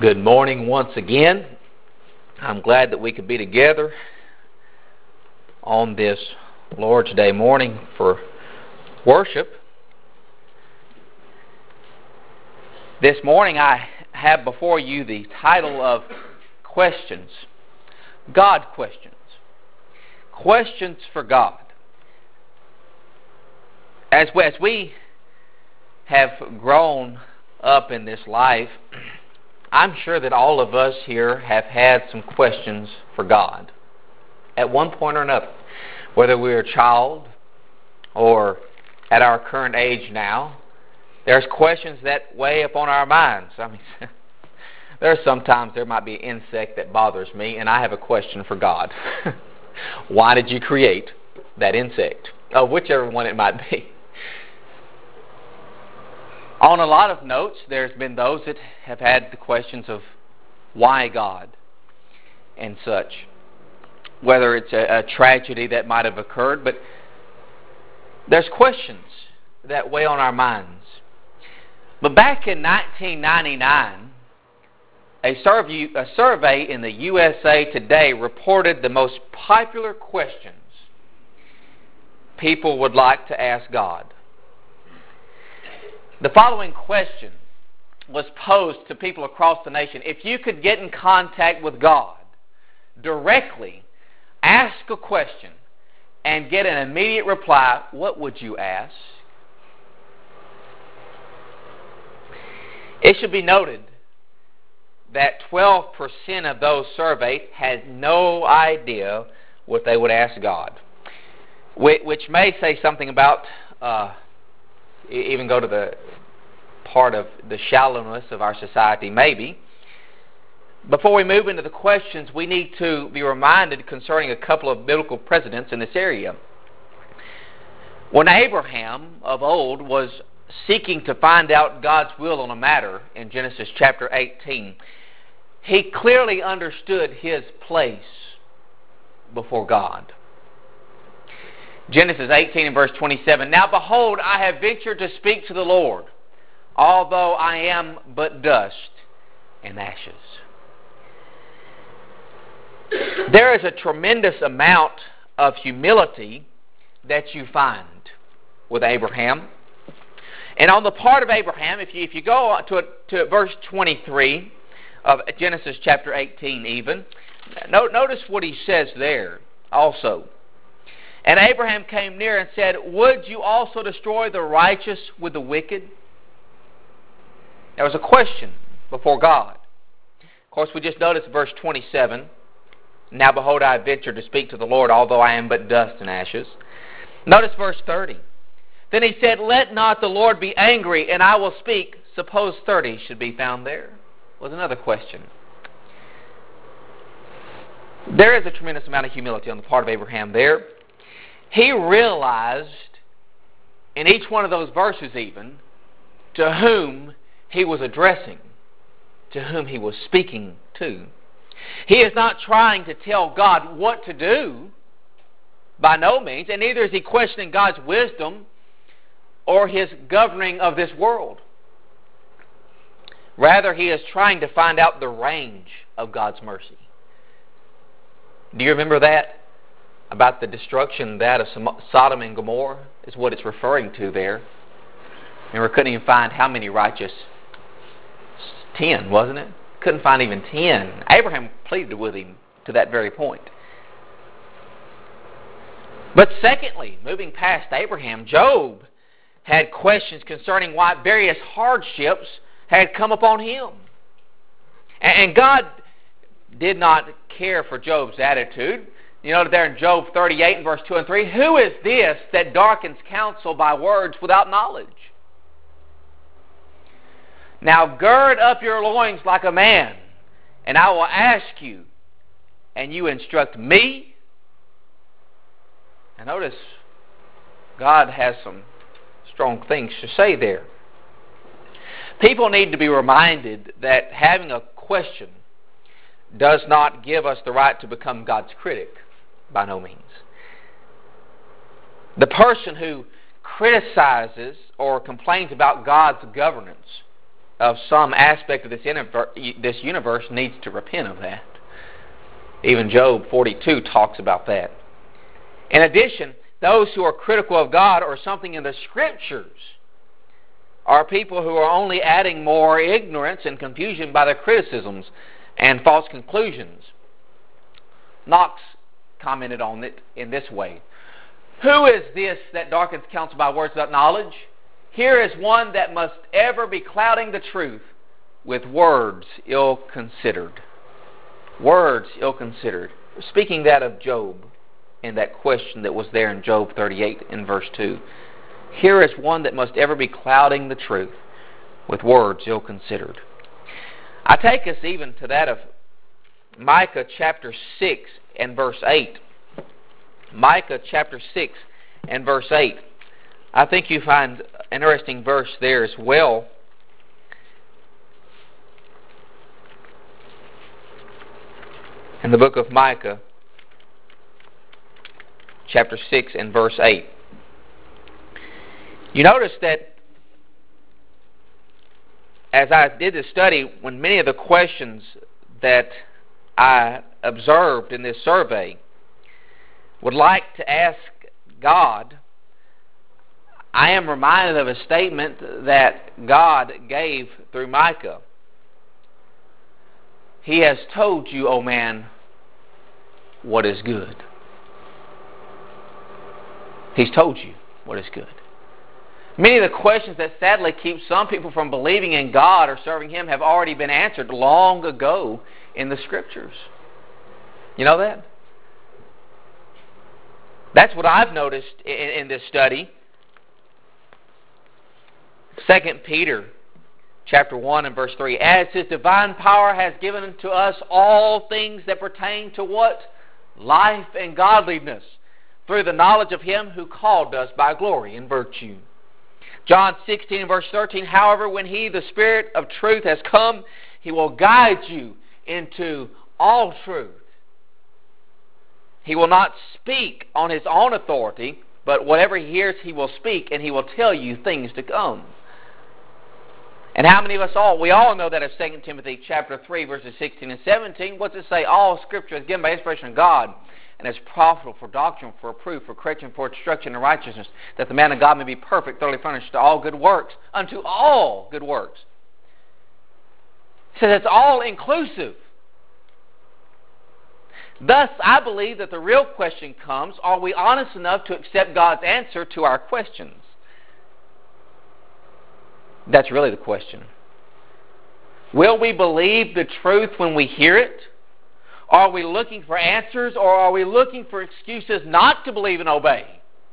Good morning once again. I'm glad that we could be together on this Lord's Day morning for worship. This morning I have before you the title of Questions. God Questions. Questions for God. As we have grown up in this life, I'm sure that all of us here have had some questions for God at one point or another. Whether we're a child or at our current age now, there's questions that weigh upon our minds. Sometimes there might be an insect that bothers me, and I have a question for God. Why did you create that insect? Whichever one it might be. On a lot of notes, there's been those that have had the questions of why God and such. Whether it's a tragedy that might have occurred, but there's questions that weigh on our minds. But back in 1999, a survey in the USA Today reported the most popular questions people would like to ask God. The following question was posed to people across the nation. If you could get in contact with God directly, ask a question, and get an immediate reply, what would you ask? It should be noted that 12% of those surveyed had no idea what they would ask God, which may say something about even go to the part of the shallowness of our society, maybe. Before we move into the questions, we need to be reminded concerning a couple of biblical precedents in this area. When Abraham of old was seeking to find out God's will on a matter in Genesis chapter 18, he clearly understood his place before God. Genesis 18 and verse 27, Now behold, I have ventured to speak to the Lord, although I am but dust and ashes. There is a tremendous amount of humility that you find with Abraham. And on the part of Abraham, if you go to verse 23 of Genesis chapter 18 even, notice what he says there also. And Abraham came near and said, Would you also destroy the righteous with the wicked? There was a question before God. Of course, we just noticed verse 27. Now behold, I have ventured to speak to the Lord, although I am but dust and ashes. Notice verse 30. Then he said, Let not the Lord be angry, and I will speak. Suppose 30 should be found there. Was another question. There is a tremendous amount of humility on the part of Abraham there. He realized in each one of those verses even to whom he was addressing, to whom he was speaking to. He is not trying to tell God what to do, by no means, and neither is he questioning God's wisdom or his governing of this world. Rather, he is trying to find out the range of God's mercy. Do you remember that? About the destruction that of Sodom and Gomorrah is what it's referring to there. And we couldn't even find how many righteous. 10, wasn't it? Couldn't find even 10. Abraham pleaded with him to that very point. But secondly, moving past Abraham, Job had questions concerning why various hardships had come upon him. And God did not care for Job's attitude. You know, there in Job 38 and verse 2 and 3, Who is this that darkens counsel by words without knowledge? Now gird up your loins like a man, and I will ask you, and you instruct me. And notice, God has some strong things to say there. People need to be reminded that having a question does not give us the right to become God's critic. By no means. The person who criticizes or complains about God's governance of some aspect of this universe needs to repent of that. Even Job 42 talks about that. In addition, those who are critical of God or something in the Scriptures are people who are only adding more ignorance and confusion by their criticisms and false conclusions. Knox commented on it in this way. Who is this that darkens counsel by words without knowledge? Here is one that must ever be clouding the truth with words ill-considered. Words ill-considered. Speaking that of Job in that question that was there in Job 38 in verse 2. Here is one that must ever be clouding the truth with words ill-considered. I take us even to that of Micah chapter 6 and verse 8. Micah chapter 6 and verse 8. I think you find an interesting verse there as well. In the book of Micah, chapter 6 and verse 8. You notice that as I did this study, when many of the questions that I observed in this survey would like to ask God, I am reminded of a statement that God gave through Micah. He has told you, O man, what is good. He's told you what is good. Many of the questions that sadly keep some people from believing in God or serving Him have already been answered long ago in the Scriptures. You know that? That's what I've noticed in this study. 2 Peter chapter 1 and verse 3. As His divine power has given to us all things that pertain to what? Life and godliness, through the knowledge of Him who called us by glory and virtue. John 16 and verse 13. However, when He, the Spirit of truth, has come, He will guide you into all truth. He will not speak on His own authority, but whatever He hears, He will speak, and He will tell you things to come. And how many of us all? We all know that of 2 Timothy chapter 3, verses 16 and 17. What's it say? All Scripture is given by inspiration of God, and is profitable for doctrine, for reproof, for correction, for instruction in righteousness, that the man of God may be perfect, thoroughly furnished to all good works, unto all good works. It says it's all inclusive. Thus, I believe that the real question comes, are we honest enough to accept God's answer to our questions? That's really the question. Will we believe the truth when we hear it? Are we looking for answers, or are we looking for excuses not to believe and obey?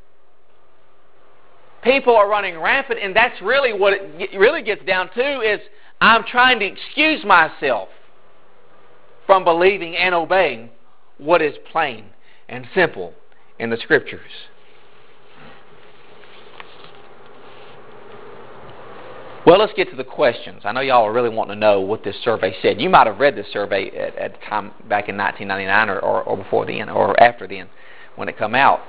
People are running rampant, and that's really what it really gets down to, is I'm trying to excuse myself from believing and obeying what is plain and simple in the Scriptures. Well, let's get to the questions. I know y'all are really wanting to know what this survey said. You might have read this survey at the time back in 1999 or before then, or after then, when it come out.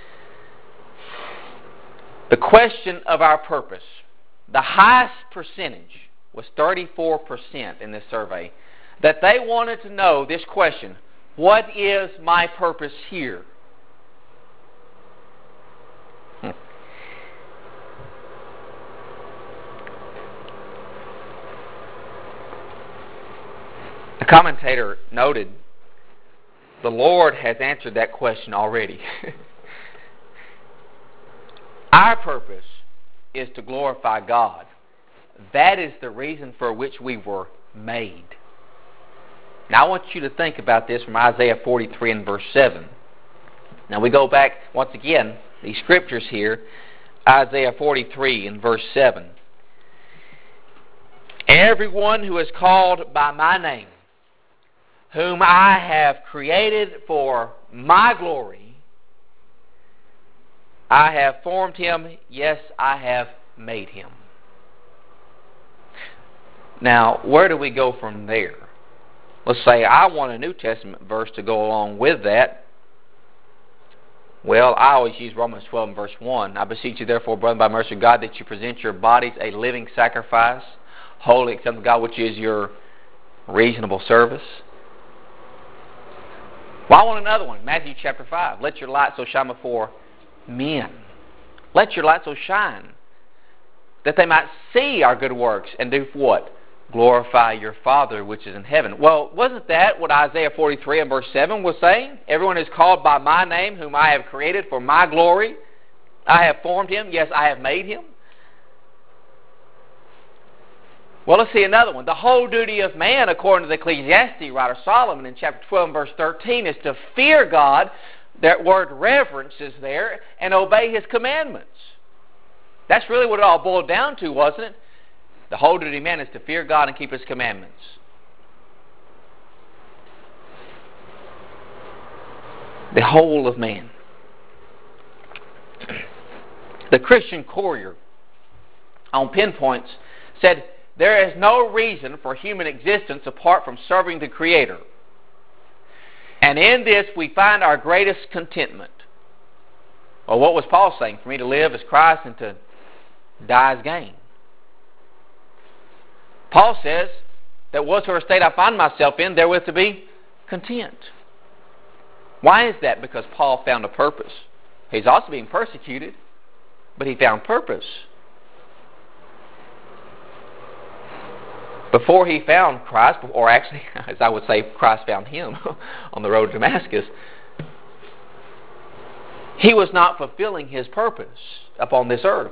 The question of our purpose. The highest percentage was 34% in this survey, that they wanted to know this question: what is my purpose here? A commentator noted, the Lord has answered that question already. Our purpose is to glorify God. That is the reason for which we were made. Now I want you to think about this from Isaiah 43 and verse 7. Now we go back, once again, these scriptures here, Isaiah 43 and verse 7. Everyone who is called by my name, whom I have created for my glory, I have formed him, yes, I have made him. Now, where do we go from there? Let's say I want a New Testament verse to go along with that. Well, I always use Romans 12 and verse 1. I beseech you therefore, brethren, by mercy of God, that you present your bodies a living sacrifice, Holy, acceptable God, which is your reasonable service. Well, I want another one. Matthew chapter 5. Let your light so shine before men. Let your light so shine that they might see our good works and do what? Glorify your Father which is in heaven. Well, wasn't that what Isaiah 43 and verse 7 was saying? Everyone is called by my name, whom I have created for my glory. I have formed him. Yes, I have made him. Well, let's see another one. The whole duty of man, according to the Ecclesiastes writer Solomon in chapter 12 and verse 13, is to fear God. That word reverence is there, and obey his commandments. That's really what it all boiled down to, wasn't it? The whole duty of man is to fear God and keep his commandments. The whole of man. The Christian Courier on Pinpoints said, there is no reason for human existence apart from serving the Creator. And in this we find our greatest contentment. Well, what was Paul saying? For me to live is Christ and to die is gain. Paul says that whatsoever state I find myself in, therewith to be content. Why is that? Because Paul found a purpose. He's also being persecuted, but he found purpose. Before he found Christ, or actually, as I would say, Christ found him on the road to Damascus, he was not fulfilling his purpose upon this earth.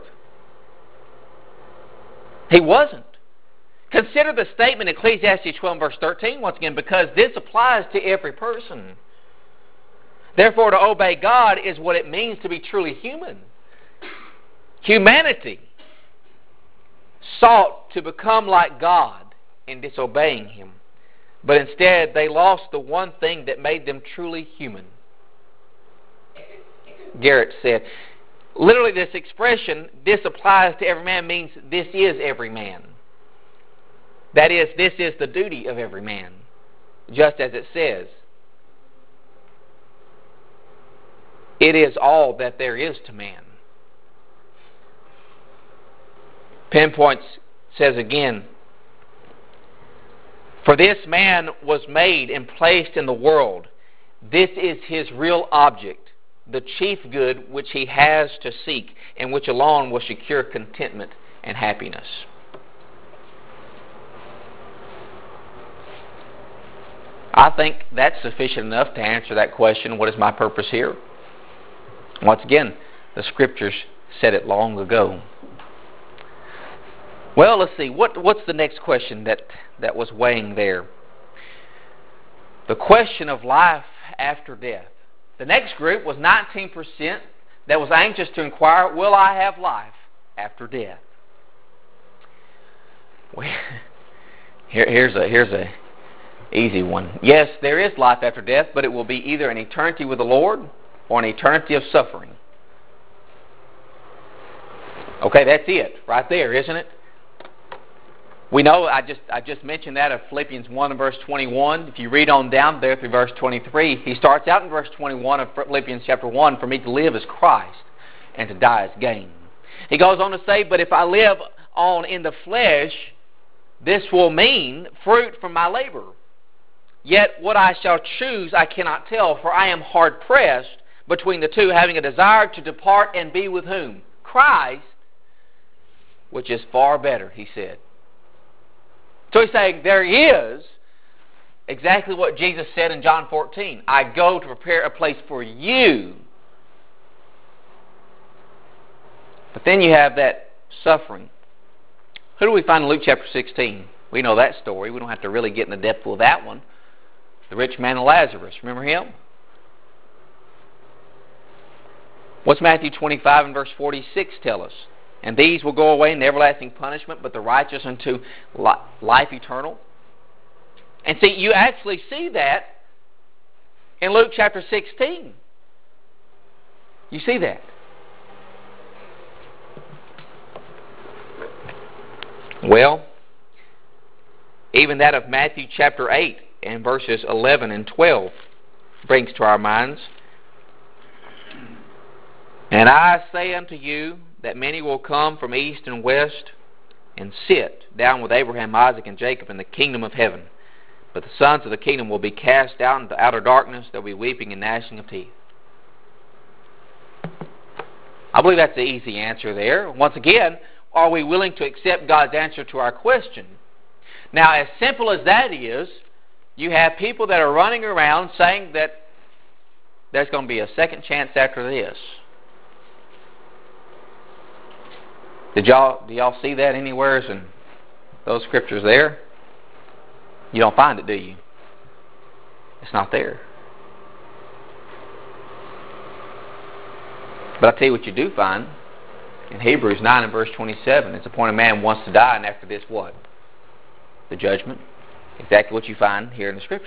He wasn't. Consider the statement in Ecclesiastes 12 verse 13 once again, because this applies to every person. Therefore, to obey God is what it means to be truly human. Humanity sought to become like God in disobeying him, but instead they lost the one thing that made them truly human. Garrett said, literally this expression, this applies to every man, means this is every man. That is, this is the duty of every man, just as it says. It is all that there is to man. Pinpoints says again, for this man was made and placed in the world. This is his real object, the chief good which he has to seek, and which alone will secure contentment and happiness. I think that's sufficient enough to answer that question, what is my purpose here? Once again, the Scriptures said it long ago. Well, let's see. What's the next question that was weighing there? The question of life after death. The next group was 19% that was anxious to inquire, will I have life after death? Well, here's a easy one. Yes, there is life after death, but it will be either an eternity with the Lord or an eternity of suffering. Okay, that's it right there, isn't it? We know, I just mentioned that of Philippians 1 and verse 21. If you read on down there through verse 23, he starts out in verse 21 of Philippians chapter 1, for me to live is Christ, and to die is gain. He goes on to say, but if I live on in the flesh, this will mean fruit from my labor. Yet what I shall choose I cannot tell, for I am hard pressed between the two, having a desire to depart and be with whom? Christ, which is far better, he said. So he's saying there is exactly what Jesus said in John 14. I go to prepare a place for you. But then you have that suffering. Who do we find in Luke chapter 16? We know that story. We don't have to really get in the depth of that one. The rich man and Lazarus. Remember him? What's Matthew 25 and verse 46 tell us? And these will go away in everlasting punishment, but the righteous unto life eternal. And see, you actually see that in Luke chapter 16. You see that. Well, even that of Matthew chapter 8 and verses 11 and 12 brings to our minds, and I say unto you that many will come from east and west and sit down with Abraham, Isaac, and Jacob in the kingdom of heaven. But the sons of the kingdom will be cast out into outer darkness. There will be weeping and gnashing of teeth. I believe that's the easy answer there. Once again, are we willing to accept God's answer to our question? Now, as simple as that is, you have people that are running around saying that there's going to be a second chance after this. Do y'all see that anywhere in those scriptures there? You don't find it, do you? It's not there. But I'll tell you what you do find. In Hebrews 9 and verse 27, it's the point a man wants to die, and after this what? The judgment. Exactly what you find here in the scriptures.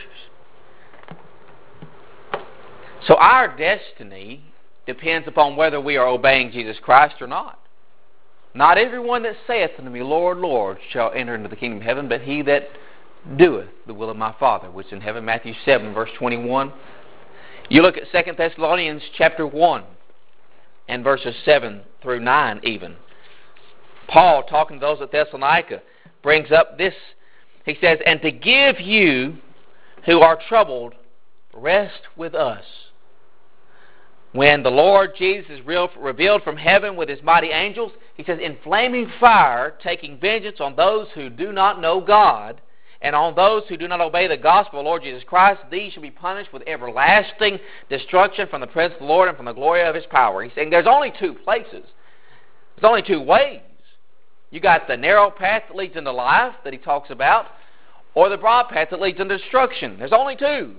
So our destiny depends upon whether we are obeying Jesus Christ or not. Not everyone that saith unto me, Lord, Lord, shall enter into the kingdom of heaven, but he that doeth the will of my Father, which is in heaven. Matthew 7, verse 21. You look at 2 Thessalonians chapter 1 and verses 7 through 9 even. Paul, talking to those at Thessalonica, brings up this. He says, and to give you who are troubled rest with us, when the Lord Jesus is revealed from heaven with his mighty angels, he says, in flaming fire, taking vengeance on those who do not know God, and on those who do not obey the gospel of the Lord Jesus Christ, these shall be punished with everlasting destruction from the presence of the Lord and from the glory of his power. He's saying there's only two places. There's only two ways. You got the narrow path that leads into life that he talks about, or the broad path that leads into destruction. There's only two.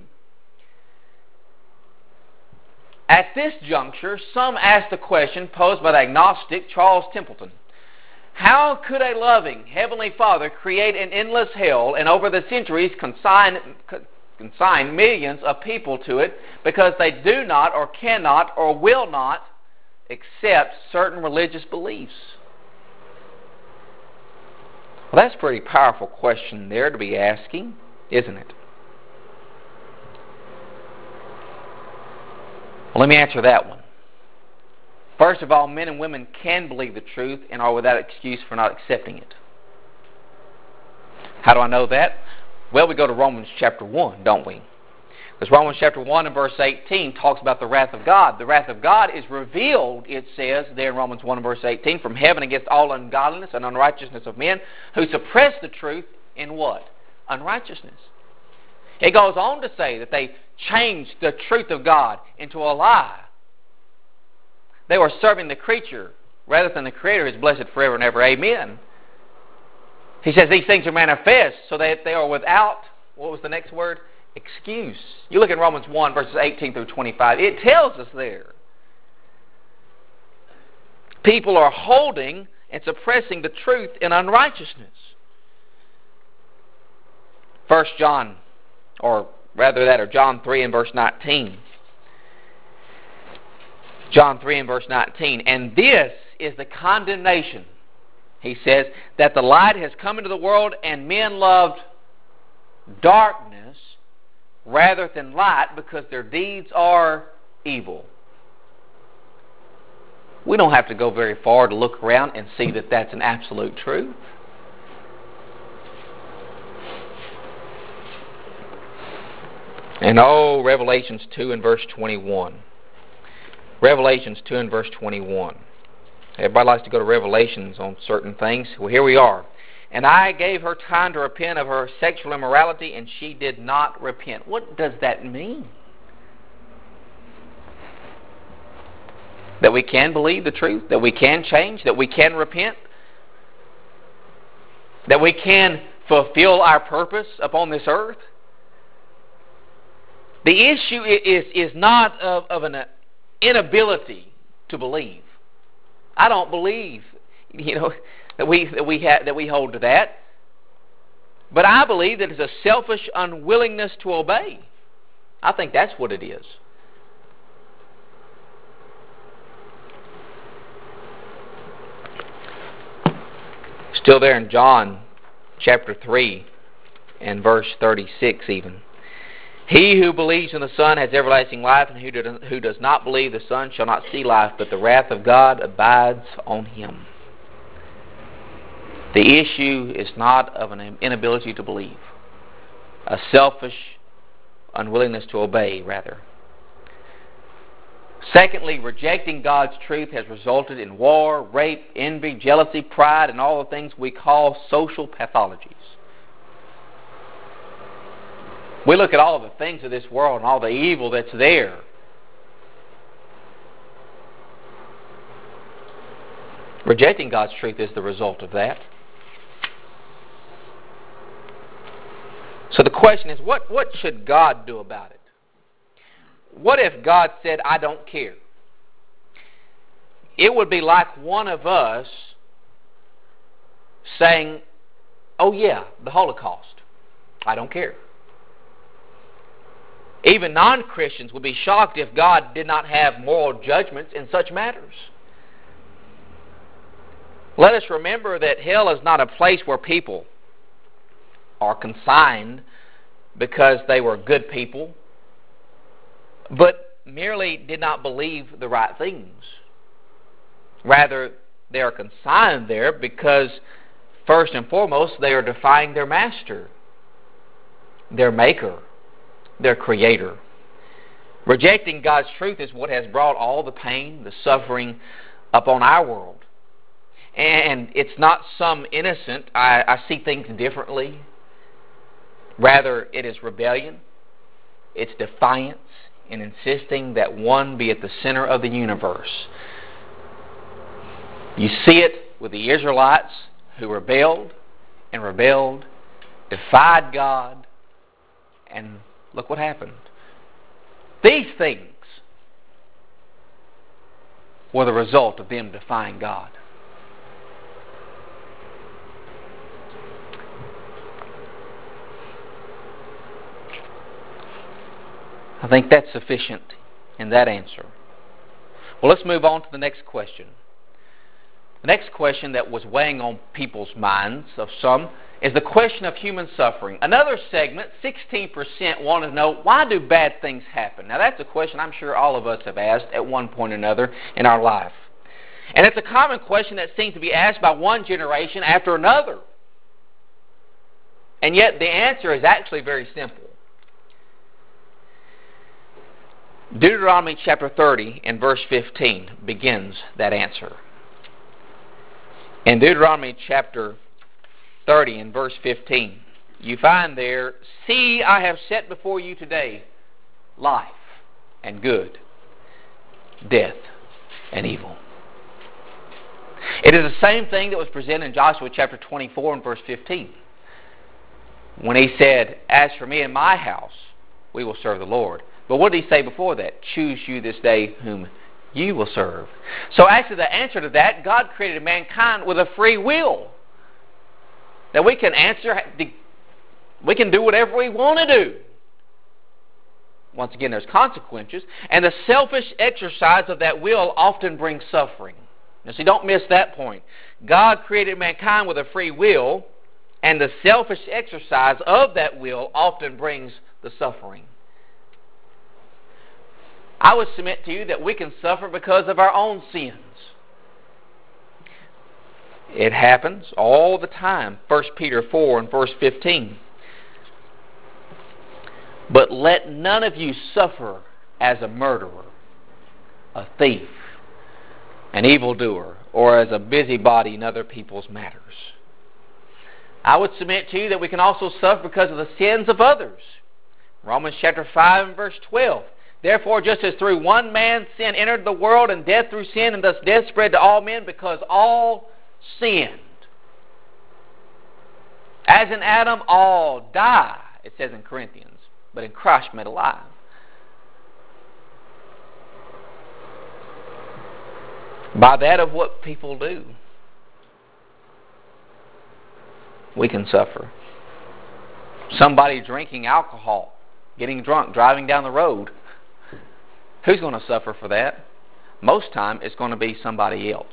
At this juncture, some ask the question posed by the agnostic Charles Templeton. How could a loving Heavenly Father create an endless hell and over the centuries consign millions of people to it because they do not or cannot or will not accept certain religious beliefs? Well, that's a pretty powerful question there to be asking, isn't it? Well, let me answer that one. First of all, men and women can believe the truth and are without excuse for not accepting it. How do I know that? Well, we go to Romans chapter 1, don't we? Because Romans chapter 1 and verse 18 talks about the wrath of God. The wrath of God is revealed, it says there in Romans 1 and verse 18, from heaven against all ungodliness and unrighteousness of men who suppress the truth in what? Unrighteousness. It goes on to say that they changed the truth of God into a lie. They were serving the creature rather than the Creator, who is blessed forever and ever. Amen. He says these things are manifest so that they are without, what was the next word? Excuse. You look in Romans 1 verses 18 through 25. It tells us there. People are holding and suppressing the truth in unrighteousness. 1 John, or rather that, or John 3 and verse 19. John 3 and verse 19. And this is the condemnation, he says, that the light has come into the world and men loved darkness rather than light because their deeds are evil. We don't have to go very far to look around and see that that's an absolute truth. And Revelations 2 and verse 21. Revelations 2 and verse 21. Everybody likes to go to Revelations on certain things. Well, here we are. And I gave her time to repent of her sexual immorality, and she did not repent. What does that mean? That we can believe the truth? That we can change? That we can repent? That we can fulfill our purpose upon this earth? The issue is not of an inability to believe. I don't believe, that we hold to that. But I believe that it's a selfish unwillingness to obey. I think that's what it is. Still there in John chapter 3 and verse 36 even. He who believes in the Son has everlasting life, and who does not believe the Son shall not see life, but the wrath of God abides on him. The issue is not of an inability to believe, a selfish unwillingness to obey, rather. Secondly, rejecting God's truth has resulted in war, rape, envy, jealousy, pride, and all the things we call social pathologies. We look at all the things of this world and all the evil that's there. Rejecting God's truth is the result of that. So the question is, what should God do about it? What if God said, I don't care? It would be like one of us saying, oh yeah, the Holocaust. I don't care. Even non-Christians would be shocked if God did not have moral judgments in such matters. Let us remember that hell is not a place where people are consigned because they were good people, but merely did not believe the right things. Rather, they are consigned there because, first and foremost, they are defying their master, their maker, their creator. Rejecting God's truth is what has brought all the pain, the suffering upon our world. And it's not some innocent, I see things differently. Rather, it is rebellion. It's defiance in insisting that one be at the center of the universe. You see it with the Israelites who rebelled, defied God, and look what happened. These things were the result of them defying God. I think that's sufficient in that answer. Well, let's move on to the next question. The next question that was weighing on people's minds, of some, is the question of human suffering. Another segment, 16%, wanted to know, why do bad things happen? Now, that's a question I'm sure all of us have asked at one point or another in our life. And it's a common question that seems to be asked by one generation after another. And yet the answer is actually very simple. Deuteronomy chapter 30 and verse 15 begins that answer. In Deuteronomy chapter 30 and verse 15, you find there, see, I have set before you today life and good, death and evil. It is the same thing that was presented in Joshua chapter 24 and verse 15, when he said, as for me and my house, we will serve the Lord. But what did he say before that? Choose you this day whom you will serve. So actually the answer to that, God created mankind with a free will. That we can do whatever we want to do. Once again, there's consequences. And the selfish exercise of that will often brings suffering. Now see, don't miss that point. God created mankind with a free will, and the selfish exercise of that will often brings the suffering. I would submit to you that we can suffer because of our own sins. It happens all the time. 1 Peter 4 and verse 15. But let none of you suffer as a murderer, a thief, an evildoer, or as a busybody in other people's matters. I would submit to you that we can also suffer because of the sins of others. Romans chapter 5 and verse 12. Therefore, just as through one man sin entered the world, and death through sin, and thus death spread to all men, because all sinned. As in Adam all die, it says in Corinthians, but in Christ made alive. By that of what people do, we can suffer. Somebody drinking alcohol, getting drunk, driving down the road. Who's going to suffer for that? Most time it's going to be somebody else.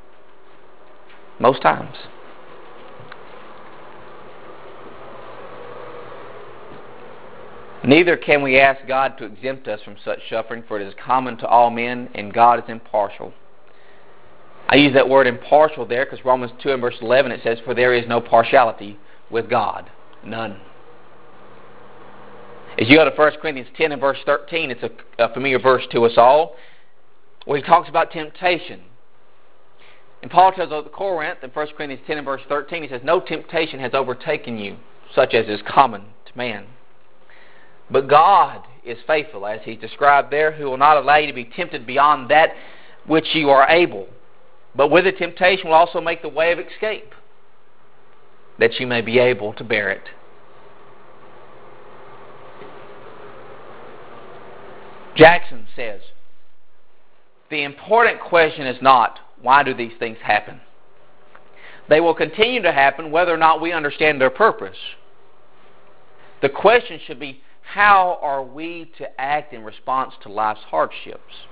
Most times. Neither can we ask God to exempt us from such suffering, for it is common to all men, and God is impartial. I use that word impartial there because Romans 2 and verse 11 it says, "For there is no partiality with God." None. As you go to 1 Corinthians 10 and verse 13, it's a familiar verse to us all, where he talks about temptation. And Paul tells Corinth in 1 Corinthians 10 and verse 13, he says, "No temptation has overtaken you, such as is common to man. But God is faithful," as he's described there, "who will not allow you to be tempted beyond that which you are able. But with the temptation will also make the way of escape, that you may be able to bear it." Jackson says, "The important question is not, why do these things happen? They will continue to happen whether or not we understand their purpose. The question should be, how are we to act in response to life's hardships?"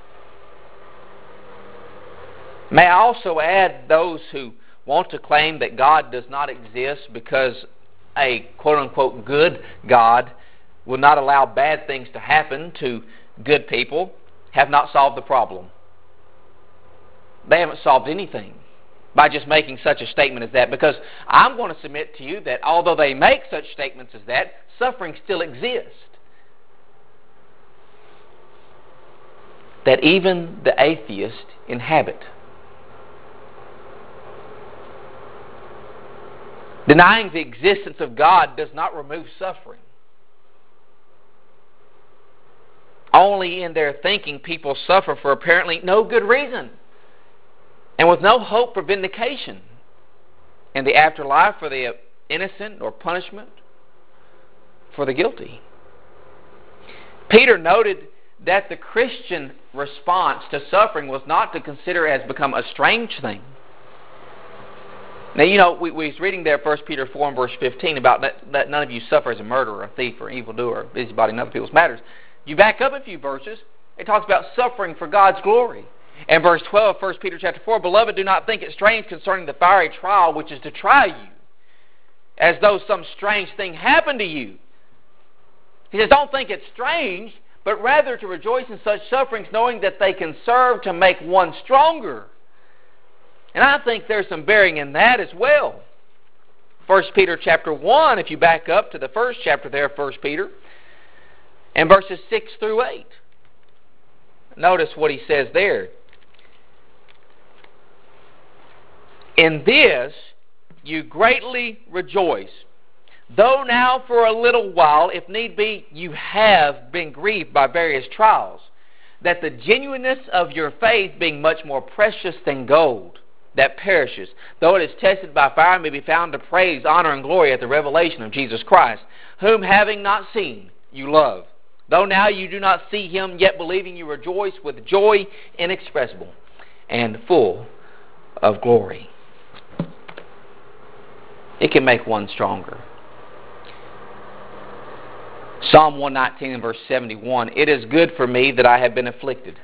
May I also add those who want to claim that God does not exist because a quote-unquote good God will not allow bad things to happen to good people have not solved the problem. They haven't solved anything by just making such a statement as that, because I'm going to submit to you that although they make such statements as that, suffering still exists. That even the atheist inhabit. Denying the existence of God does not remove suffering. Only in their thinking people suffer for apparently no good reason, and with no hope for vindication in the afterlife for the innocent or punishment for the guilty. Peter noted that the Christian response to suffering was not to consider it as become a strange thing. Now, you know, we was reading there 1 Peter 4 and verse 15 about that none of you suffer as a murderer, a thief, or evildoer, or busybody in other people's matters. You back up a few verses, it talks about suffering for God's glory. And verse 12, 1 Peter chapter 4, "Beloved, do not think it strange concerning the fiery trial which is to try you, as though some strange thing happened to you." He says, don't think it's strange, but rather to rejoice in such sufferings, knowing that they can serve to make one stronger. And I think there's some bearing in that as well. 1 Peter chapter 1, if you back up to the first chapter there of 1 Peter, and verses 6 through 8. Notice what he says there. "In this you greatly rejoice, though now for a little while, if need be, you have been grieved by various trials, that the genuineness of your faith, being much more precious than gold, that perishes, though it is tested by fire, may be found to praise, honor, and glory at the revelation of Jesus Christ, whom having not seen, you love. Though now you do not see him, yet believing you rejoice with joy inexpressible and full of glory." It can make one stronger. Psalm 119 and verse 71, "It is good for me that I have been afflicted."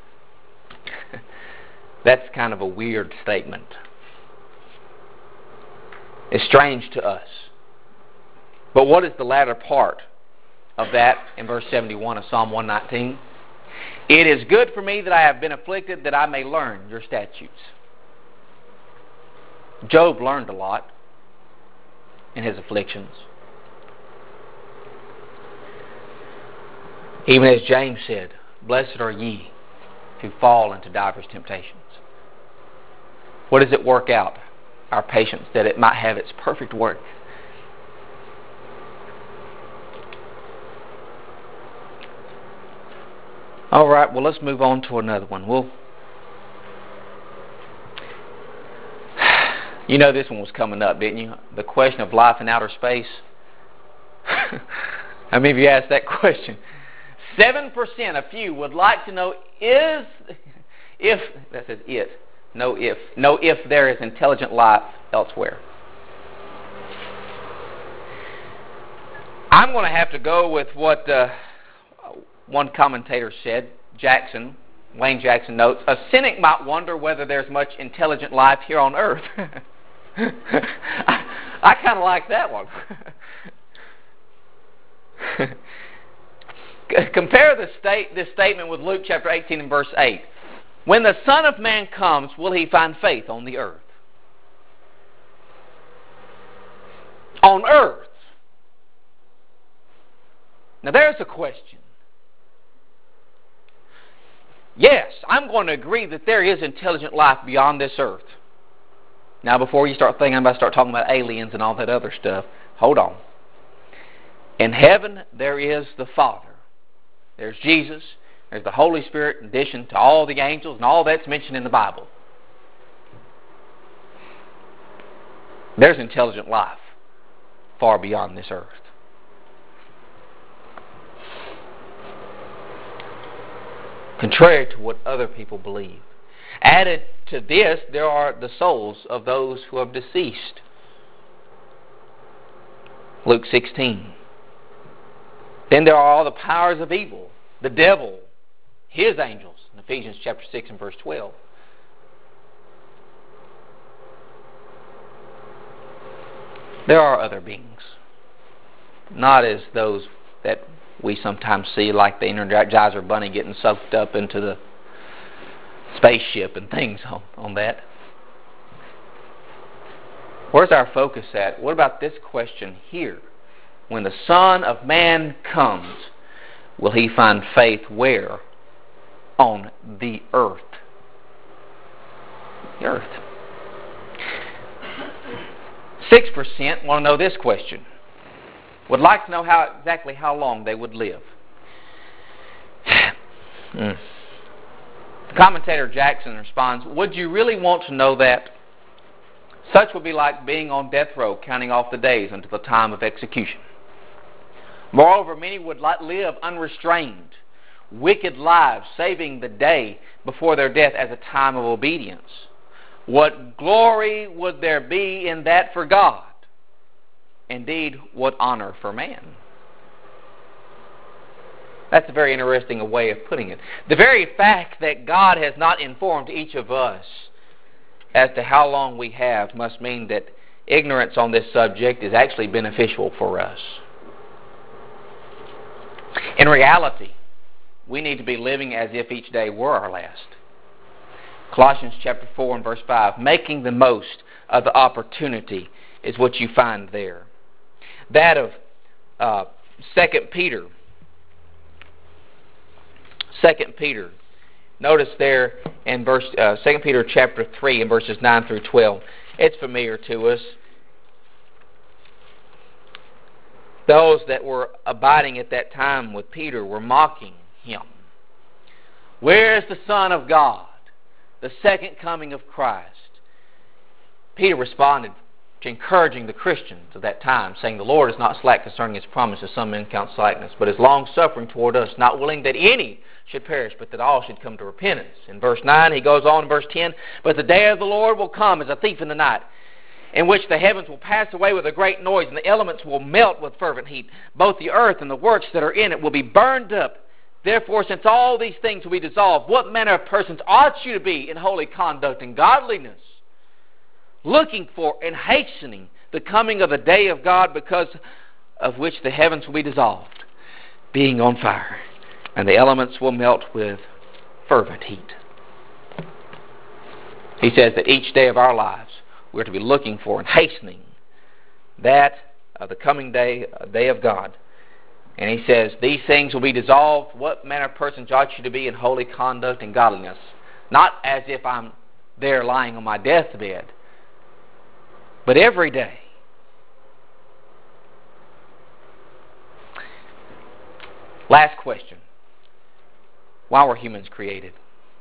That's kind of a weird statement. It's strange to us. But what is the latter part of that in verse 71 of Psalm 119? "It is good for me that I have been afflicted, that I may learn your statutes." Job learned a lot in his afflictions. Even as James said, "Blessed are ye who fall into divers temptations." What does it work out? Our patience, that it might have its perfect work. All right, well, let's move on to another one. You know this one was coming up, didn't you? The question of life in outer space. How many of you asked that question? 7%, a few, would like to know if there is intelligent life elsewhere. I'm going to have to go with what one commentator said, Wayne Jackson notes, "A cynic might wonder whether there's much intelligent life here on earth." I kind of like that one. Compare this statement with Luke chapter 18 and verse 8. When the Son of Man comes, will He find faith on the earth? On earth. Now there's a question. Yes, I'm going to agree that there is intelligent life beyond this earth. Now before you start thinking I'm about to start talking about aliens and all that other stuff, hold on. In heaven there is the Father. There's Jesus. There's the Holy Spirit in addition to all the angels and all that's mentioned in the Bible. There's intelligent life far beyond this earth. Contrary to what other people believe. Added to this, there are the souls of those who have deceased. Luke 16. Then there are all the powers of evil, the devil, his angels, in Ephesians chapter 6 and verse 12. There are other beings, not as those that we sometimes see, like the Energizer Bunny getting sucked up into the spaceship and things on that. Where's our focus at? What about this question here? When the Son of Man comes, will He find faith where? On the earth. The earth. 6% want to know this question. Would like to know exactly how long they would live. The commentator Jackson responds, would you really want to know that? Such would be like being on death row, counting off the days until the time of execution. Moreover, many would live unrestrained, wicked lives, saving the day before their death as a time of obedience. What glory would there be in that for God? Indeed, what honor for man? That's a very interesting way of putting it. The very fact that God has not informed each of us as to how long we have must mean that ignorance on this subject is actually beneficial for us. In reality, we need to be living as if each day were our last. Colossians chapter 4 and verse 5, making the most of the opportunity is what you find there. That of 2 Peter. 2 Peter. Notice there in 2 Peter chapter 3 and verses 9 through 12. It's familiar to us. Those that were abiding at that time with Peter were mocking him. Where is the Son of God? The second coming of Christ. Peter responded to encouraging the Christians of that time, saying, the Lord is not slack concerning His promise, as some men count slackness, but is long-suffering toward us, not willing that any should perish, but that all should come to repentance. In verse 9, he goes on in verse 10, but the day of the Lord will come as a thief in the night, in which the heavens will pass away with a great noise, and the elements will melt with fervent heat. Both the earth and the works that are in it will be burned up. Therefore, since all these things will be dissolved, what manner of persons ought you to be in holy conduct and godliness, looking for and hastening the coming of the day of God, because of which the heavens will be dissolved, being on fire, and the elements will melt with fervent heat. He says that each day of our lives we're to be looking for and hastening that of the coming day of God. And he says, these things will be dissolved. What manner of persons ought you to be in holy conduct and godliness? Not as if I'm there lying on my deathbed, but every day. Last question. Why were humans created?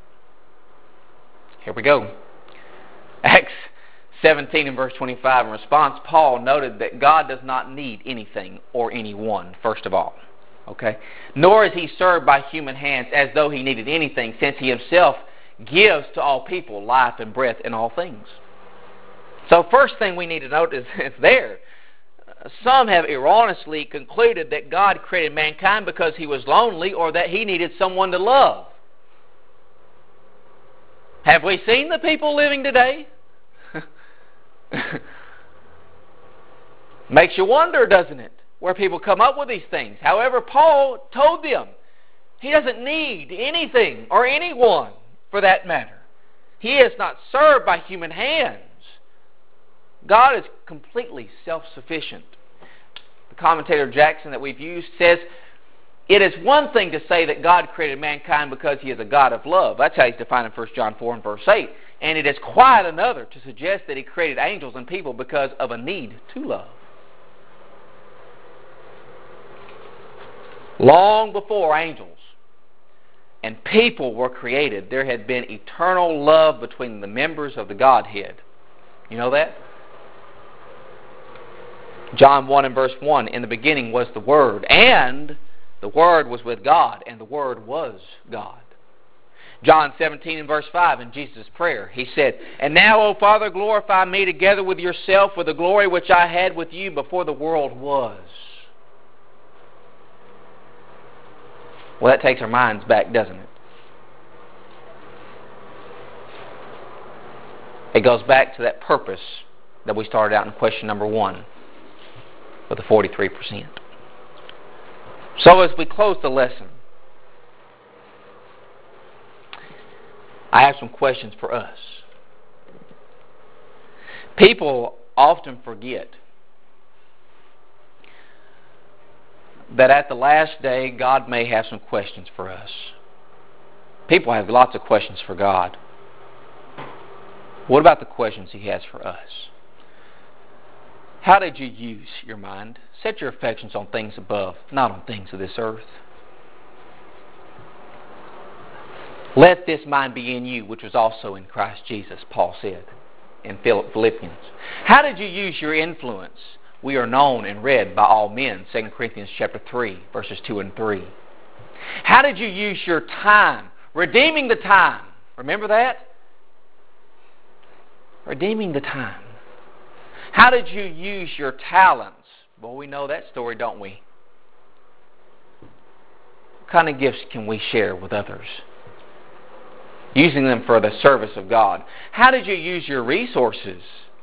Here we go. Acts 17 and verse 25. In response, Paul noted that God does not need anything or anyone, first of all. Okay? Nor is He served by human hands as though He needed anything, since He Himself gives to all people life and breath in all things. So first thing we need to note is it's there. Some have erroneously concluded that God created mankind because He was lonely or that He needed someone to love. Have we seen the people living today? Makes you wonder, doesn't it, where people come up with these things. However, Paul told them He doesn't need anything or anyone for that matter. He is not served by human hands. God is completely self-sufficient. The commentator Jackson that we've used says, it is one thing to say that God created mankind because He is a God of love. That's how He's defined in 1 John 4 and verse 8. And it is quite another to suggest that He created angels and people because of a need to love. Long before angels and people were created, there had been eternal love between the members of the Godhead. You know that? John 1 and verse 1, in the beginning was the Word, and the Word was with God, and the Word was God. John 17 and verse 5, in Jesus' prayer, He said, And now, O Father, glorify me together with yourself with the glory which I had with you before the world was. Well, that takes our minds back, doesn't it? It goes back to that purpose that we started out in question number 1 with the 43%. So as we close the lesson, I have some questions for us. People often forget that at the last day, God may have some questions for us. People have lots of questions for God. What about the questions He has for us? How did you use your mind? Set your affections on things above, not on things of this earth. Let this mind be in you, which was also in Christ Jesus, Paul said in Philippians. How did you use your influence? We are known and read by all men, 2 Corinthians chapter 3, verses 2 and 3. How did you use your time? Redeeming the time. Remember that? Redeeming the time. How did you use your talents? Well, we know that story, don't we? What kind of gifts can we share with others? Using them for the service of God. How did you use your resources?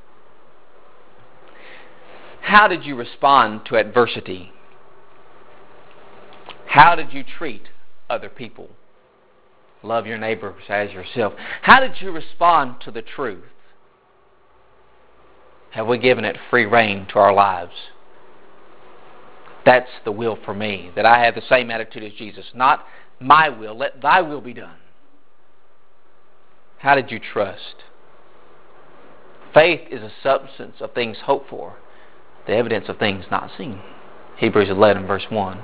How did you respond to adversity? How did you treat other people? Love your neighbors as yourself. How did you respond to the truth? Have we given it free rein to our lives? That's the will for me, that I have the same attitude as Jesus. Not my will, let thy will be done. How did you trust? Faith is a substance of things hoped for, the evidence of things not seen. Hebrews 11 verse 1.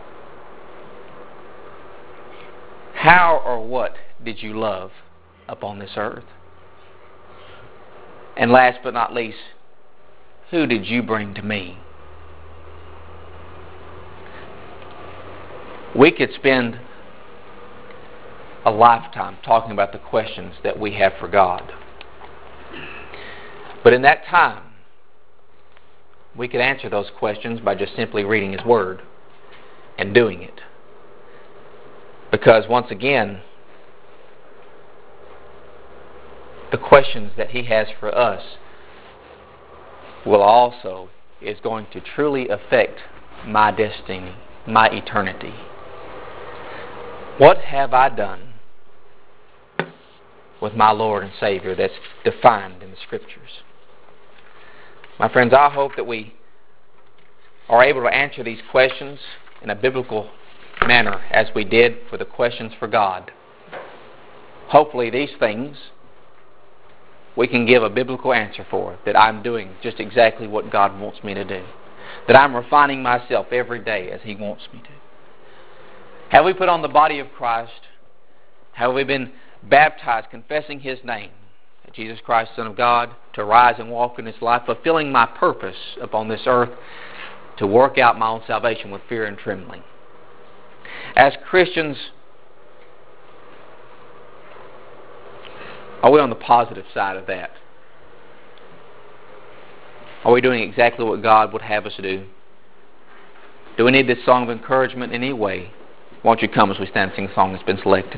How or what did you love upon this earth? And last but not least, who did you bring to me? We could spend a lifetime talking about the questions that we have for God. But in that time, we could answer those questions by just simply reading His Word and doing it. Because once again, the questions that He has for us is going to truly affect my destiny, my eternity. What have I done with my Lord and Savior that's defined in the Scriptures? My friends, I hope that we are able to answer these questions in a biblical manner as we did for the questions for God. Hopefully these things we can give a biblical answer for, that I'm doing just exactly what God wants me to do. That I'm refining myself every day as He wants me to. Have we put on the body of Christ? Have we been baptized, confessing His name, Jesus Christ, Son of God, to rise and walk in His life, fulfilling my purpose upon this earth, to work out my own salvation with fear and trembling? As Christians, are we on the positive side of that? Are we doing exactly what God would have us do? Do we need this song of encouragement in any way? Won't you come as we stand and sing a song that's been selected?